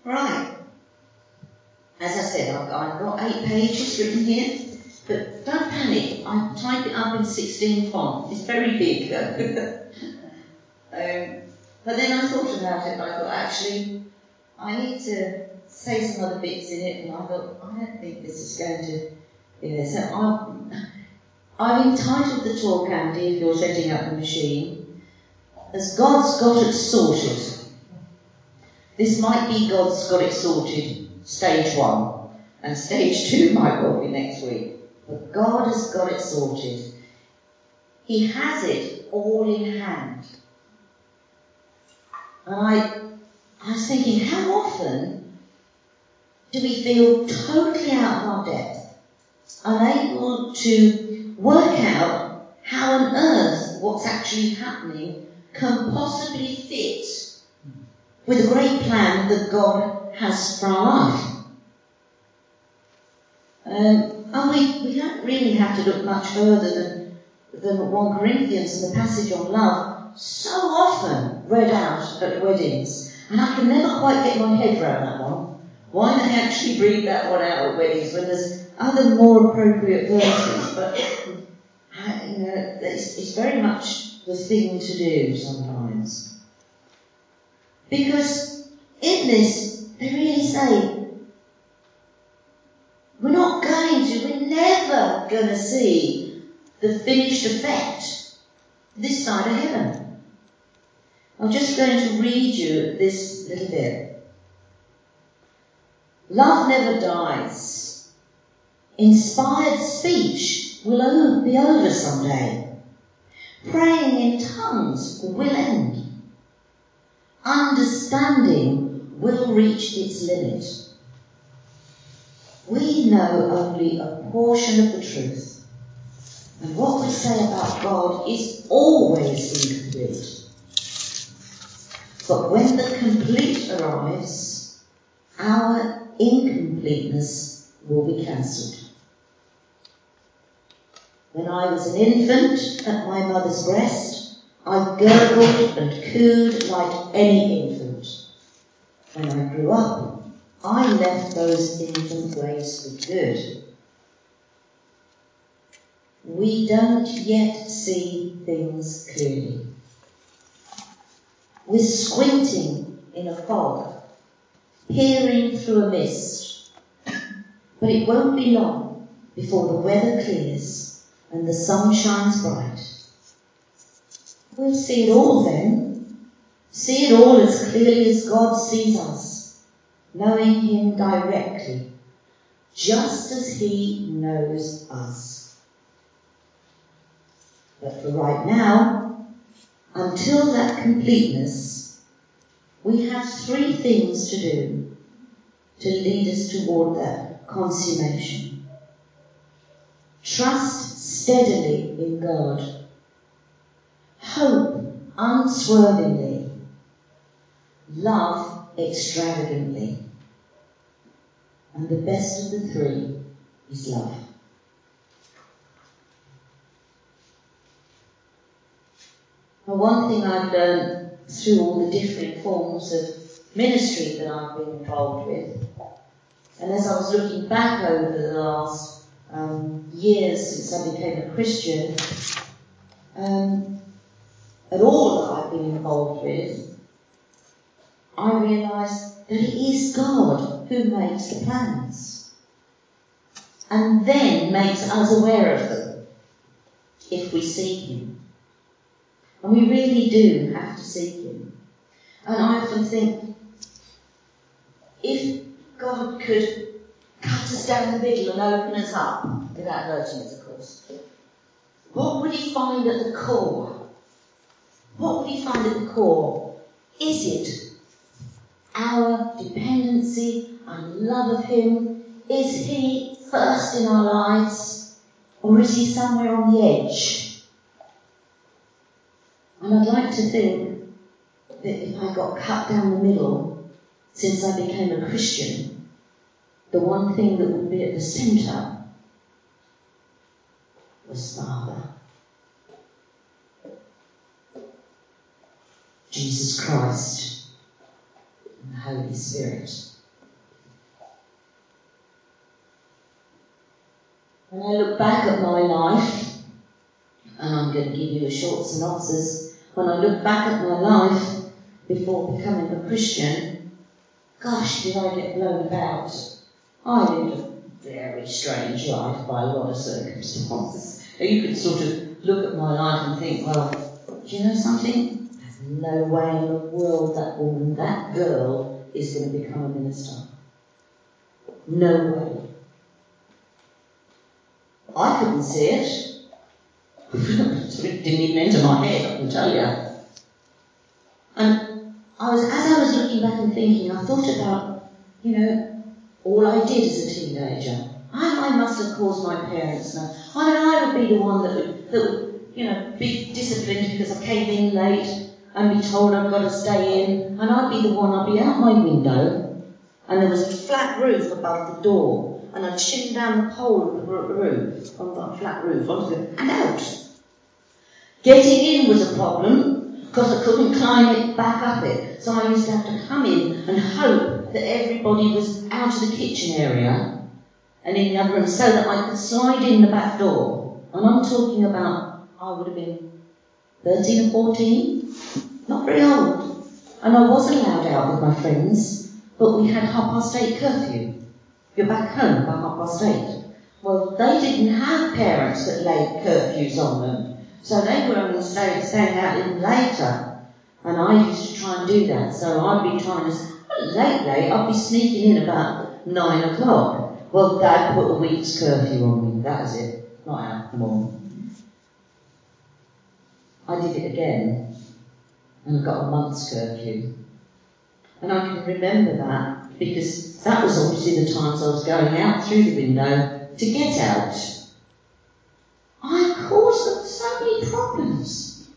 Right. As I said, I've got 8 pages written here, but don't panic. I type it up in 16 font. It's very big. But then I thought about it, and I thought, actually, I need to say some other bits in it, and I thought, I don't think this is going to be there. So I've entitled the talk, Andy, if you're setting up the machine, as God's Got It Sorted. This might be God's Got It Sorted, stage 1, and stage 2 might well be next week. But God has got it sorted. He has it all in hand. And I was thinking, how often do we feel totally out of our depth, unable to work out how on earth what's actually happening can possibly fit with the great plan that God has for our life? And we don't really have to look much further than 1 Corinthians and the passage on love, so often read out at weddings. And I can never quite get my head around that one. Why they actually read that one out at weddings when there's other more appropriate verses? But it's very much the thing to do sometimes. Because in this, they really say, we're never going to see the finished effect this side of heaven. I'm just going to read you this little bit. Love never dies. Inspired speech will be over someday. Praying in tongues will end. Understanding will reach its limit. We know only a portion of the truth, and what we say about God is always incomplete. But when the complete arrives, our incompleteness will be cancelled. When I was an infant at my mother's breast, I gurgled and cooed like any infant. When I grew up, I left those infant ways for good. We don't yet see things clearly. We're squinting in a fog, peering through a mist. But it won't be long before the weather clears and the sun shines bright. We'll see it all then. See it all as clearly as God sees us, knowing Him directly, just as He knows us. But for right now, until that completeness, we have 3 things to do to lead us toward that consummation. Trust steadily in God. Hope unswervingly. Love extravagantly. And the best of the 3 is love. Now, one thing I've learned through all the different forms of ministry that I've been involved with, and as I was looking back over the last years since I became a Christian, at all that I've been involved with, I realised that it is God who makes the plans and then makes us aware of them if we seek Him. And we really do have to seek Him. And I often think, if God could cut us down the middle and open us up, without hurting us, of course, what would He find at the core? What would He find at the core? Is it our dependency and love of Him? Is He first in our lives? Or is He somewhere on the edge? And I'd like to think that if I got cut down the middle since I became a Christian, the one thing that would be at the centre was Father. Jesus Christ and the Holy Spirit. When I look back at my life, and I'm going to give you a short synopsis, when I look back at my life before becoming a Christian, gosh, did I get blown about. I lived a very strange life by a lot of circumstances. You could sort of look at my life and think, well, do you know something? There's no way in the world that woman, that girl, is going to become a minister. No way. I couldn't see it. It didn't even enter my head, I can tell you. And as I was looking back and thinking, I thought about, all I did as a teenager. I must have caused my parents no. I would be the one that would be disciplined because I came in late and be told I've got to stay in, and I'd be the one, I'd be out my window, and there was a flat roof above the door, and I'd shin down the pole of the roof, on the flat roof, and out. Getting in was a problem, because I couldn't climb it back up it, so I used to have to come in and hope that everybody was out of the kitchen area and in the other room, so that I could slide in the back door. And I'm talking about, I would have been 13 or 14, not very old. And I was allowed out with my friends, but we had 8:30 curfew. You're back home by 8:30. Well, they didn't have parents that laid curfews on them, so they were only staying out even later. And I used to try and do that, so I'd be trying to, late, I'd be sneaking in about 9 o'clock. Well, Dad put a week's curfew on me, that was it. Not out more. I did it again, and I got a month's curfew. And I can remember that, because that was obviously the times I was going out through the window to get out. I caused them so many problems.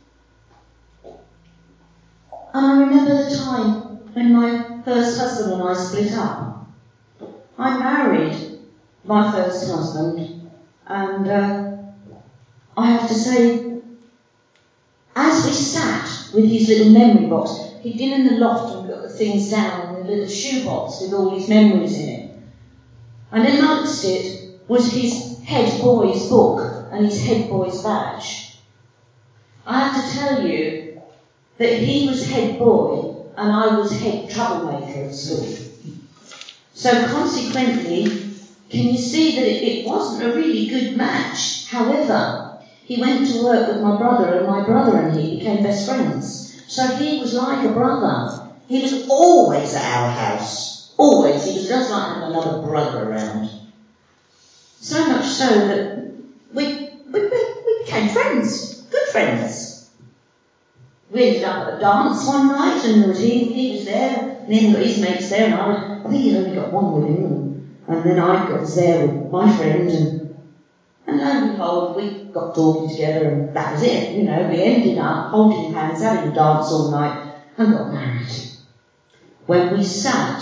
And I remember the time when my first husband and I split up. I married my first husband, and I have to say, as we sat with his little memory box, he'd been in the loft and got the things down in the little shoebox with all his memories in it. And amongst it was his head boy's book and his head boy's badge. I have to tell you that he was head boy and I was head troublemaker at school. So consequently, can you see that it wasn't a really good match? However, he went to work with my brother, and my brother and he became best friends. So he was like a brother. He was always at our house. Always. He was just like having another brother around. So much so that we became friends. Good friends. We ended up at a dance one night, and he was there, and he got his mates there, and I think he'd only got one with him, and then I was there with my friend, and lo and behold, we got talking together, and that was it. We ended up holding hands, having a dance all night, and got married. When we sat,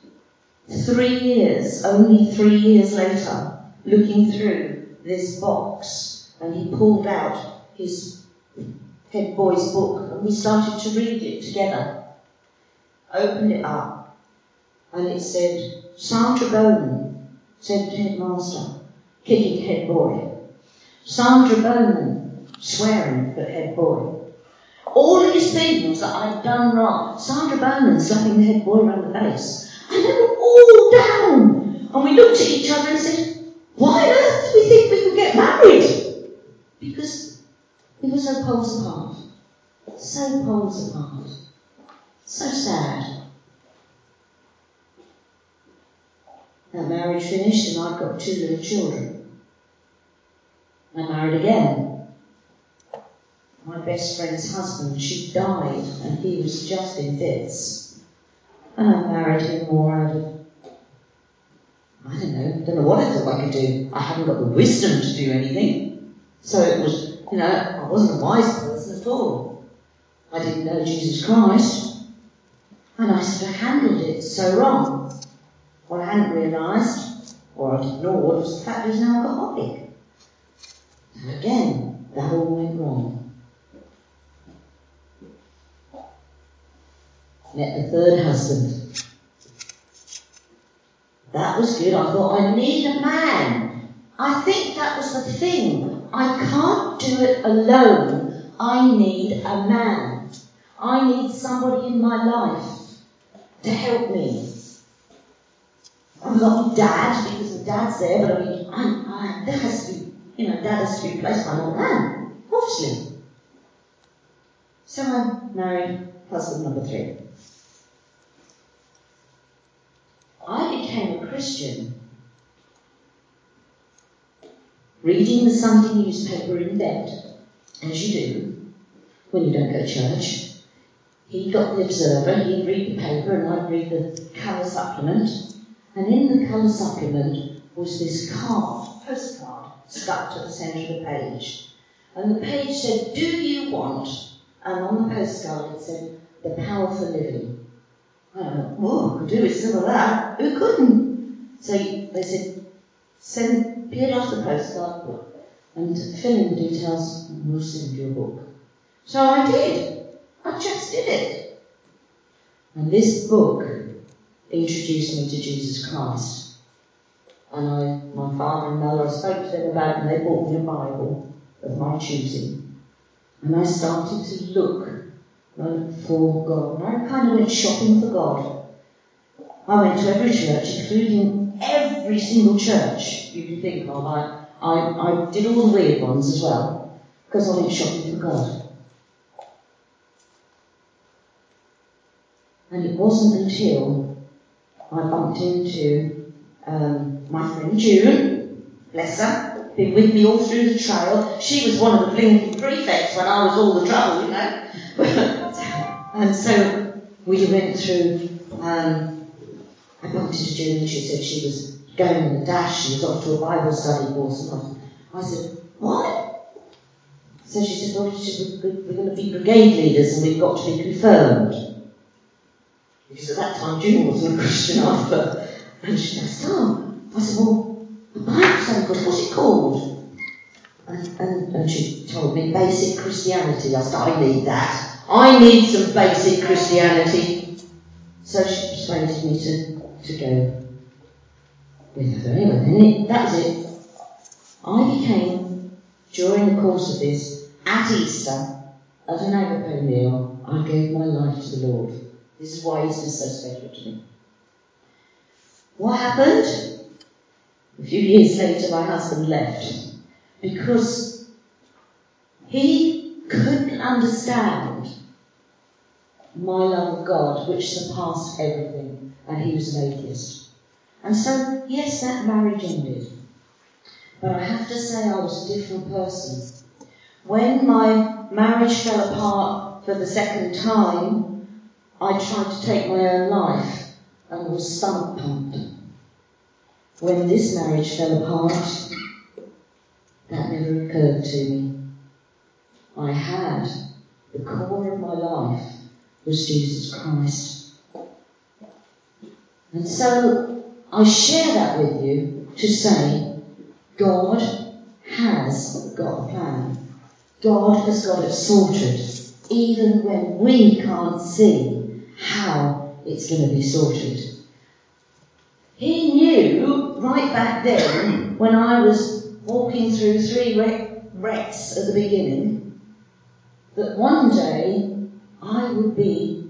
only 3 years later, looking through this box, and he pulled out his head boy's book, and we started to read it together. Opened it up, and it said, Sandra Bowman, said headmaster, kicking head boy. Sandra Bowman, swearing at head boy. All these things that I'd done wrong. Sandra Bowman slapping the head boy around the face. And they were all down. And we looked at each other and said, why on earth do we think we could get married? Because we were so poles apart. So poles apart. So sad. That marriage finished and I've got 2 little children. I married again. My best friend's husband, she died and he was just in fits. And I married him more out of, I don't know what I thought I could do. I hadn't got the wisdom to do anything. So it was, I wasn't a wise person at all. I didn't know Jesus Christ. And I sort of handled it so wrong. What I hadn't realised, or I'd ignored, was the fact he was an alcoholic. And again, that all went wrong. Met the 3rd husband. That was good. I thought, I need a man. I think that was the thing. I can't do it alone. I need a man. I need somebody in my life to help me. I've got my dad, because my dad's there, but I mean, there has to be, Dad has to be replaced by another man, obviously. So I married husband number 3. I became a Christian reading the Sunday newspaper in bed, as you do when you don't go to church. He got the Observer, he'd read the paper, and I'd read the colour supplement. And in the colour supplement was this postcard, stuck to the centre of the page. And the page said, "Do you want?" And on the postcard it said, "The Power for Living." I went, "Oh, I could do with some of that. Who couldn't?" So they said, peel off the postcard and fill in the details, and we'll send you a book. So I did. I just did it. And this book introduced me to Jesus Christ. And my father and mother, I spoke to them about it, and they bought me a Bible of my choosing. And I started to look for God. And I kind of went shopping for God. I went to every church, including every single church you can think of. I did all the weird ones as well, because I went shopping for God. And it wasn't until I bumped into my friend June, bless her, been with me all through the trail. She was one of the blinking prefects when I was all the trouble, And so we went through, I bumped into June, and she said she was going on a dash, she was off to a Bible study course. And I said, "What?" So she said, "Well, we're going to be brigade leaders and we've got to be confirmed." Because at that time June wasn't a Christian either. And she said, "Oh." I said, "Well, the Bible study course, what's it called?" And she told me basic Christianity. I said, "I need that. I need some basic Christianity." So she persuaded me to go with her. Anyway, that was it. I became, during the course of this, at Easter, at an agape meal, I gave my life to the Lord. This is why Easter is so special to me. What happened? A few years later, my husband left because he couldn't understand my love of God, which surpassed everything, and he was an atheist. And so, yes, that marriage ended. But I have to say I was a different person. When my marriage fell apart for the second time, I tried to take my own life and was stomach pumped. When this marriage fell apart, that never occurred to me. I had, the core of my life was Jesus Christ. And so I share that with you to say God has got a plan. God has got it sorted, even when we can't see how it's going to be sorted. He knew right back then, when I was walking through 3 wrecks at the beginning, that one day I would be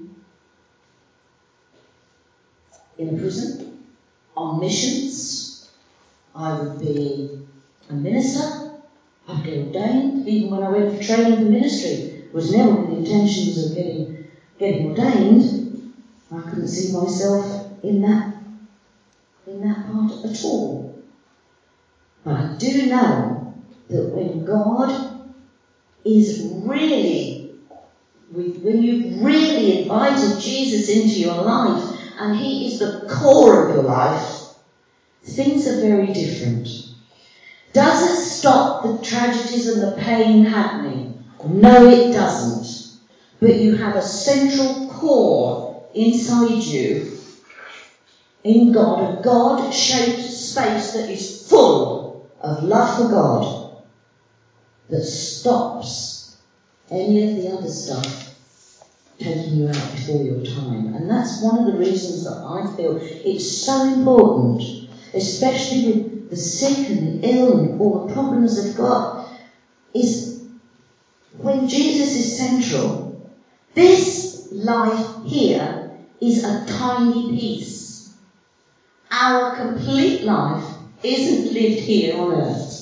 in a prison, on missions. I would be a minister. I'd get ordained. Even when I went for training for ministry, it was never with the intentions of getting ordained. I couldn't see myself in that part at all. But I do know that when God is really, when you've really invited Jesus into your life and he is the core of your life, things are very different. Does it stop the tragedies and the pain happening? No, it doesn't. But you have a central core inside you, in God, a God-shaped space that is full of love for God, that stops any of the other stuff taking you out before your time. And that's one of the reasons that I feel it's so important especially with the sick and the ill and all the problems they've got, is when Jesus is central, this life here is a tiny piece. Our complete life isn't lived here on earth.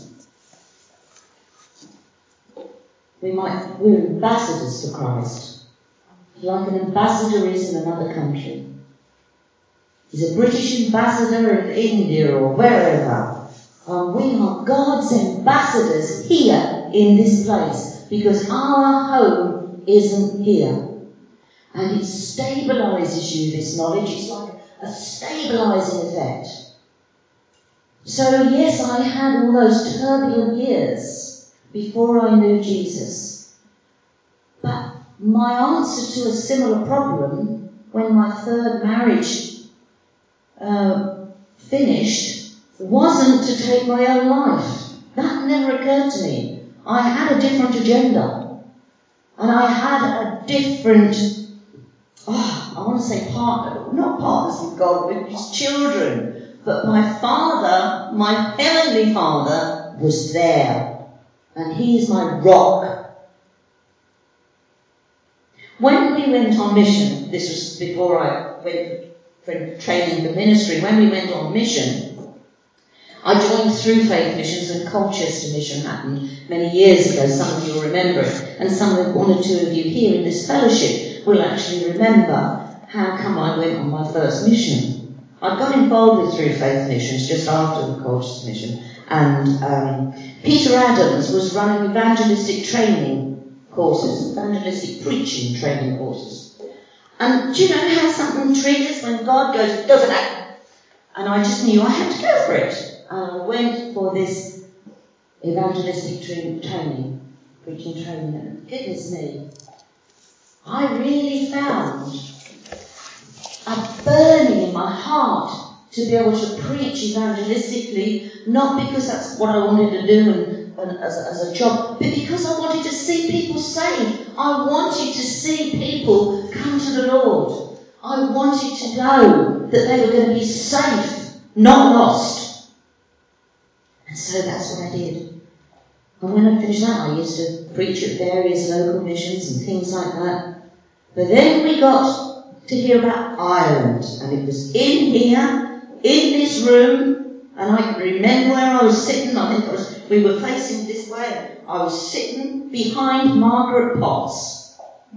We're ambassadors for Christ. Like an ambassador is in another country. He's a British ambassador in India or wherever. We are God's ambassadors here in this place because our home isn't here. And it stabilises you, this knowledge. It's like a stabilising effect. So yes, I had all those turbulent years before I knew Jesus. But my answer to a similar problem when my third marriage finished wasn't to take my own life. That never occurred to me. I had a different agenda. And I had a different, I want to say partner, but not partners with God, with his children. But my Father, my Heavenly Father, was there. And he is my rock. When we went on mission, this was before I went for training for ministry, when we went on mission, I joined Through Faith Missions when Colchester Mission happened many years ago. Some of you will remember it, and one or two of you here in this fellowship will actually remember how come I went on my first mission. I got involved with Through Faith Missions just after the Colchester Mission, and Peter Adams was running evangelistic training courses, evangelistic preaching training courses. And do you know how something triggers when God goes, go for that? And I just knew I had to go for it. And I went for this evangelistic training, preaching training, and goodness me, I really found a burning in my heart to be able to preach evangelistically, not because that's what I wanted to do and as a job, but because I wanted to see people saved. I wanted to see people come to the Lord. I wanted to know that they were going to be safe, not lost. And so that's what I did. And when I finished that, I used to preach at various local missions and things like that. But then we got to hear about Ireland, and it was in here, in this room, and I can remember where I was sitting. I think we were facing this way. I was sitting behind Margaret Potts.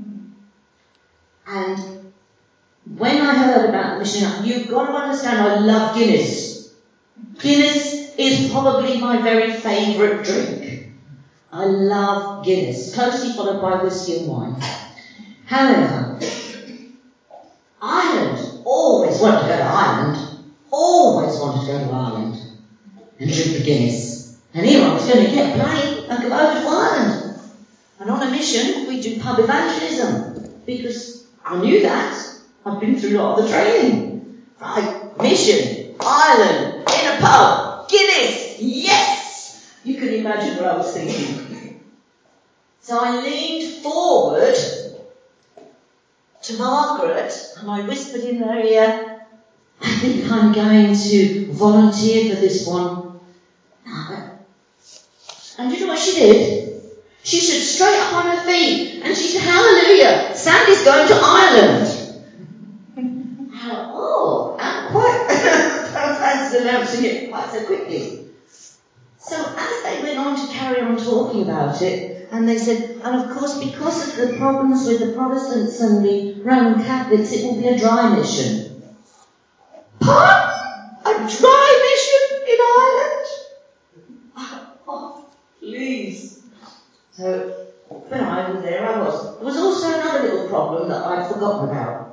And when I heard about the mission, you've got to understand, I love Guinness. Guinness is probably my very favourite drink. I love Guinness, closely followed by whiskey and wine. However, Ireland, always wanted to go to Ireland. Always wanted to go to Ireland and drink the Guinness. And here I was going to get a plane and go over to Ireland. And on a mission, we do pub evangelism. Because I knew that. I've been through a lot of the training. Right, mission, Ireland, in a pub, Guinness, yes! You can imagine what I was thinking. So I leaned forward to Margaret and I whispered in her ear, I think I'm going to volunteer for this one. And you know what she did? She stood straight up on her feet and she said, hallelujah, Sandy's going to Ireland. I'm quite fancy announcing it quite so quickly. So as they went on to carry on talking about it, and they said, and of course because of the problems with the Protestants and the Roman Catholics, it will be a dry mission. Pardon? A dry mission in Ireland? Oh, please. So, but I was there, I was. There was also another little problem that I'd forgotten about.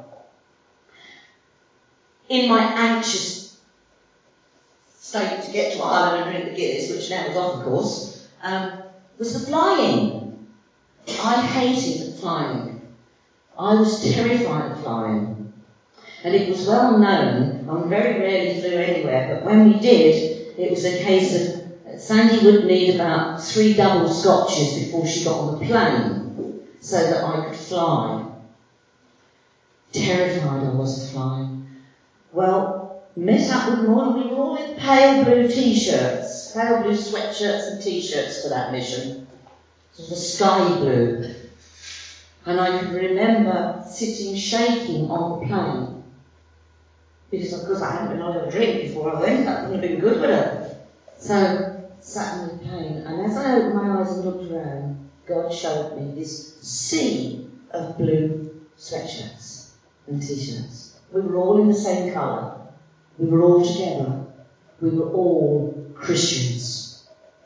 In my anxious state to get to Ireland and drink the Guinness, which now is off, of course, was the flying. I hated flying. I was terrified of flying. And it was well known, I very rarely flew anywhere, but when we did, it was a case of Sandy would need about 3 double scotches before she got on the plane so that I could fly. Terrified I was of flying. Well, met up with them all, and we were all in pale blue t-shirts, pale blue sweatshirts and t-shirts for that mission. It was sky blue. And I can remember sitting shaking on the plane, because of course I hadn't been able to drink before I went. That wouldn't have been good, would it? So, sat in the plane, and as I opened my eyes and looked around, God showed me this sea of blue sweatshirts and t-shirts. We were all in the same colour. We were all together. We were all Christians.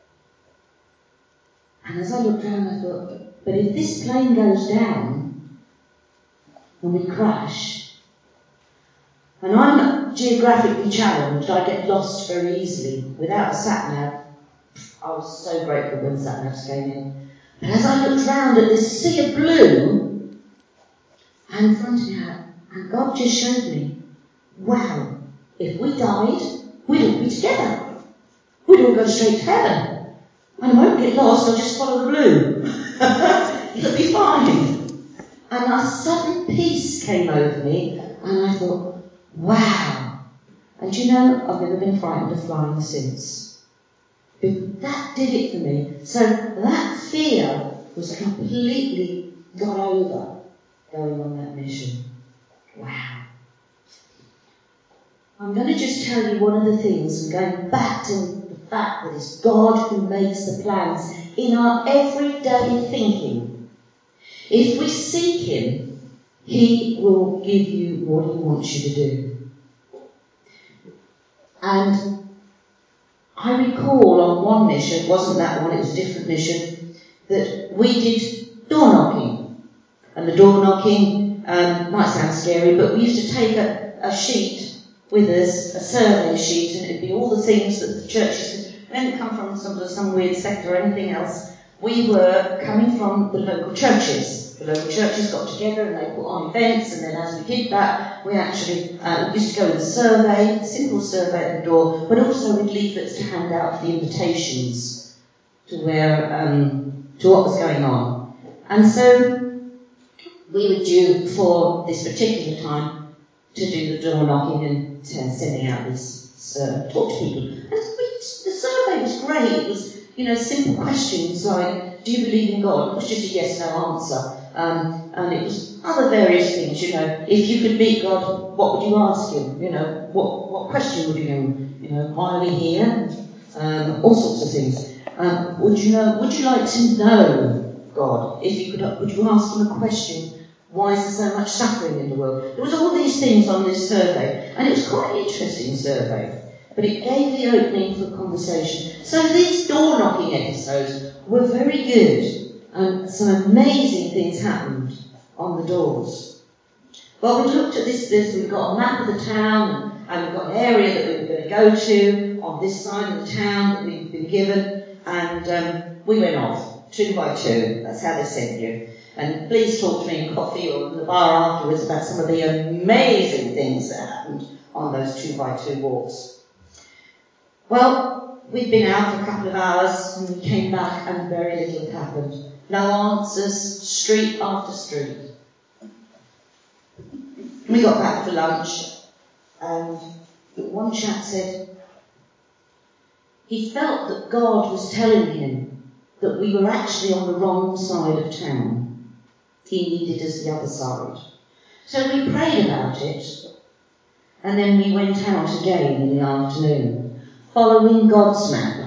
And as I looked around, I thought, but if this plane goes down and we crash, and I'm geographically challenged, I get lost very easily. Without a sat-nav, I was so grateful when sat-navs came in. But as I looked round at this sea of blue, and fronted out, and God just showed me, wow, if we died, we'd all be together. We'd all go straight to heaven. And I won't get lost, I'll just follow the blue. It'll be fine. And a sudden peace came over me, and I thought, wow. And you know, I've never been frightened of flying since. But that did it for me. So that fear was completely got over going on that mission. Wow. I'm going to just tell you one of the things, and going back to the fact that it's God who makes the plans in our everyday thinking. If we seek Him, He will give you what He wants you to do. And I recall on one mission, it wasn't that one, it was a different mission, that we did door knocking. And the door knocking might sound scary, but we used to take a sheet with us, a survey sheet, and it'd be all the things that the churches didn't come from some weird sect or anything else. We were coming from the local churches. The local churches got together and they put on events, and then as we did that, we actually used to go with a survey, a simple survey at the door, but also with leaflets to hand out for the invitations to where to what was going on. And so we were due for this particular time to do the door knocking and sending out this talk to people. And the survey was great. It was, simple questions like, do you believe in God? It was just a yes/no answer. And it was other various things, if you could meet God, what would you ask Him? What question would you give Him? Why are we here? All sorts of things. Would you like to know God? If you could, would you ask Him a question? Why is there so much suffering in the world? There was all these things on this survey, and it was quite an interesting survey, but it gave the opening for conversation. So these door-knocking episodes were very good, and some amazing things happened on the doors. Well, we looked at this, we've got a map of the town, and we've got an area that we were going to go to on this side of the town that we'd been given, and we went off, 2 by 2, that's how they sent you. And please talk to me in coffee or in the bar afterwards about some of the amazing things that happened on those 2 by 2 walks. Well, we'd been out for a couple of hours and we came back and very little had happened. No answers, street after street. We got back for lunch and one chap said he felt that God was telling him that we were actually on the wrong side of town. He needed us the other side. So we prayed about it, and then we went out again in the afternoon, following God's map.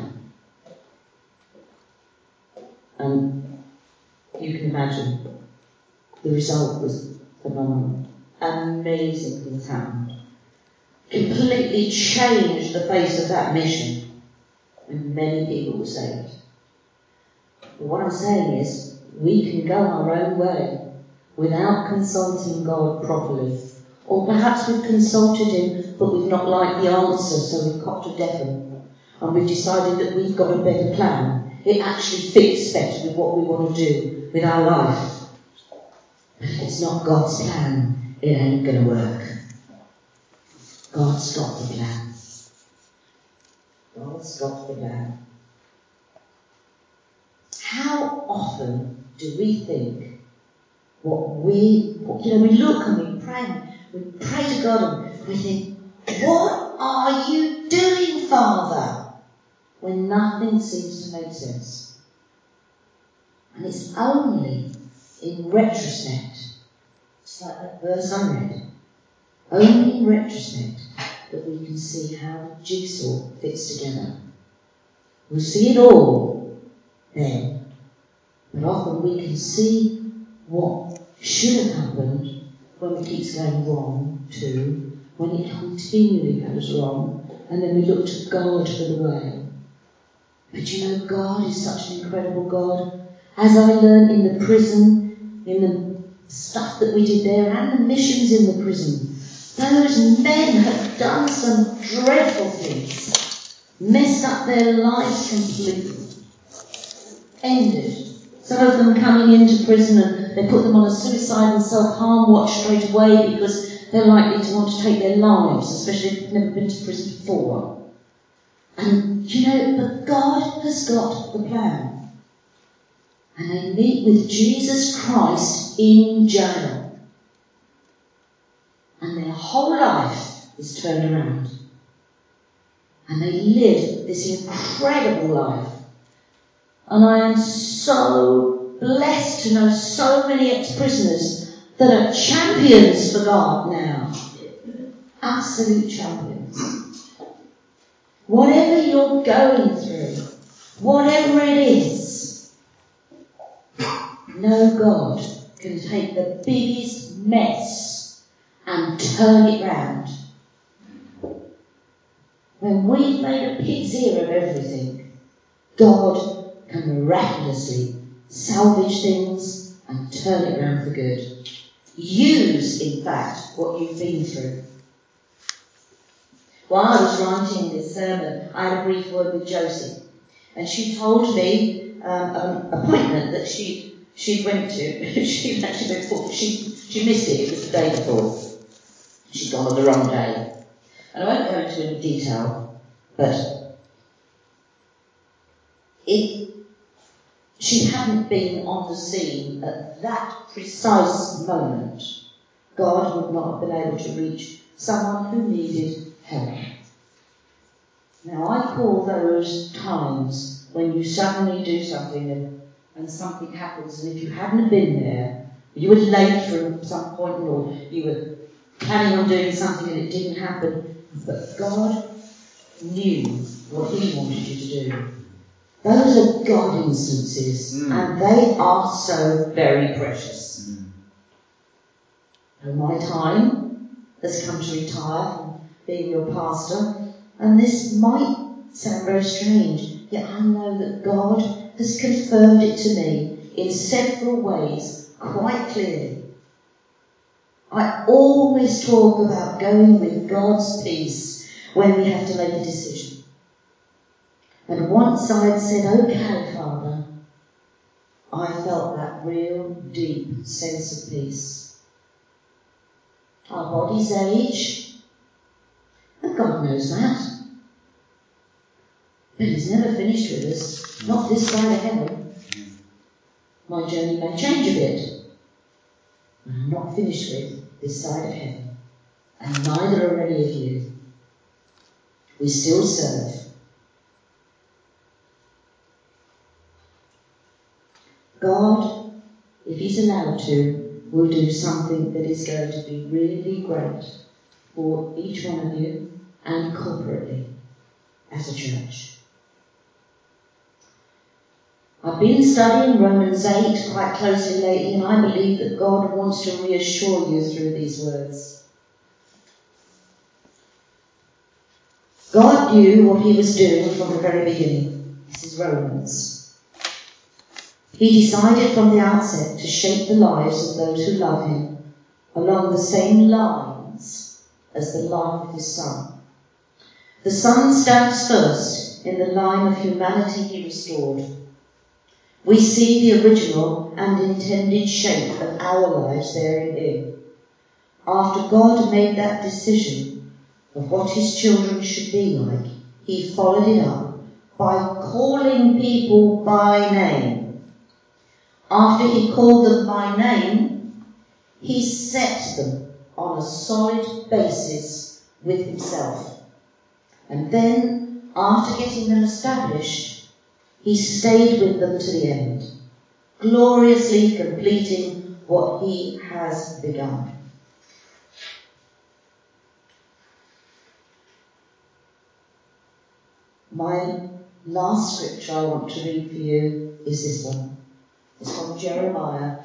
And you can imagine, the result was phenomenal. Amazing things happened. Completely changed the face of that mission, and many people were saved. But what I'm saying is, we can go our own way without consulting God properly. Or perhaps we've consulted Him, but we've not liked the answer, so we've copped a deafen. And we've decided that we've got a better plan. It actually fits better with what we want to do with our life. But if it's not God's plan, it ain't going to work. God's got the plan. God's got the plan. How often do we think we look and we pray to God and we think, what are you doing, Father? When nothing seems to make sense. And it's only in retrospect, it's like that verse I read, only in retrospect that we can see how the jigsaw fits together. We'll see it all then, but often we can see what should have happened when it keeps going wrong too, when it continually goes wrong, and then we look to God for the way. But you know, God is such an incredible God. As I learned in the prison, in the stuff that we did there, and the missions in the prison, those men have done some dreadful things, messed up their lives completely, ended. Some of them coming into prison and they put them on a suicide and self-harm watch straight away because they're likely to want to take their lives, especially if they've never been to prison before. And, you know, but God has got the plan. And they meet with Jesus Christ in jail. And their whole life is turned around. And they live this incredible life. And I am so blessed to know so many ex-prisoners that are champions for God now. Absolute champions. Whatever you're going through, whatever it is, know God can take the biggest mess and turn it round. When we've made a pig's ear of everything, God can miraculously salvage things and turn it around for good. Use, in fact, what you've been through. While I was writing this sermon, I had a brief word with Josie, and she told me an appointment that she went to. She actually went for. She missed it. It was the day before. She'd gone on the wrong day, and I won't go into any detail, but she hadn't been on the scene at that precise moment, God would not have been able to reach someone who needed help. Now, I call those times when you suddenly do something and something happens, and if you hadn't been there, you were late for some point, or you were planning on doing something and it didn't happen, but God knew what He wanted you to do. Those are God instances, and they are so very precious. And my time has come to retire from being your pastor, and this might sound very strange, yet I know that God has confirmed it to me in several ways quite clearly. I always talk about going with God's peace when we have to make a decision. And once I had said, okay, Father, I felt that real deep sense of peace. Our bodies age, and God knows that. But He's never finished with us, not this side of heaven. My journey may change a bit, but I'm not finished with this side of heaven. And neither are any of you. We still serve. God, if He's allowed to, will do something that is going to be really great for each one of you and corporately as a church. I've been studying Romans 8 quite closely lately, and I believe that God wants to reassure you through these words. God knew what He was doing from the very beginning. This is Romans. He decided from the outset to shape the lives of those who love Him along the same lines as the line of His Son. The Son stands first in the line of humanity He restored. We see the original and intended shape of our lives there in Him. After God made that decision of what His children should be like, He followed it up by calling people by name. After He called them by name, He set them on a solid basis with Himself. And then, after getting them established, he stayed with them to the end, gloriously completing what he has begun. My last scripture I want to read for you is this one. It's from Jeremiah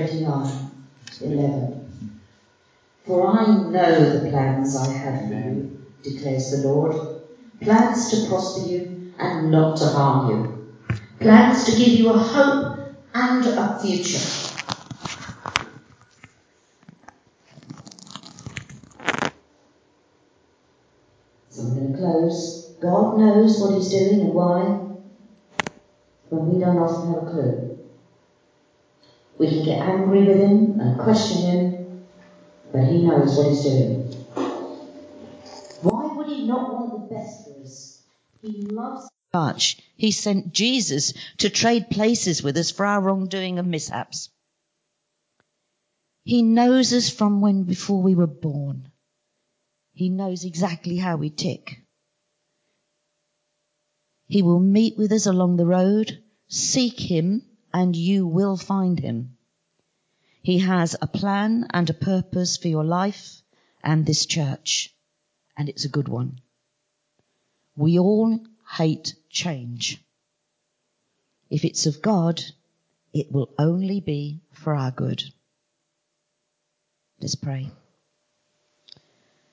29:11. For I know the plans I have for you, declares the Lord, plans to prosper you and not to harm you, plans to give you a hope and a future. So I'm going to close. God knows what he's doing and why, when we don't often have a clue. We can get angry with him and question him, but he knows what he's doing. Why would he not want the best for us? He loves us much. He sent Jesus to trade places with us for our wrongdoing and mishaps. He knows us from before we were born. He knows exactly how we tick. He will meet with us along the road. Seek him and you will find him. He has a plan and a purpose for your life and this church, and it's a good one. We all hate change. If it's of God, it will only be for our good. Let's pray.